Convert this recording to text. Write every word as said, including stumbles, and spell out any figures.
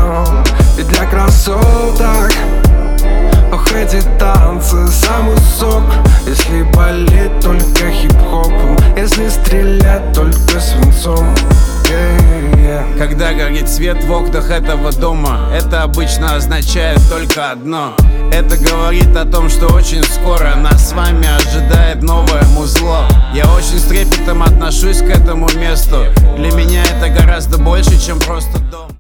Ведь для красоток, ох, эти танцы самый сок. Если болеть только хип-хопом, если стрелять только свинцом. yeah, yeah. Когда горит свет в окнах этого дома, это обычно означает только одно. Это говорит о том, что очень скоро нас с вами ожидает новое музло. Я очень с трепетом отношусь к этому месту. Для меня это гораздо больше, чем просто дом.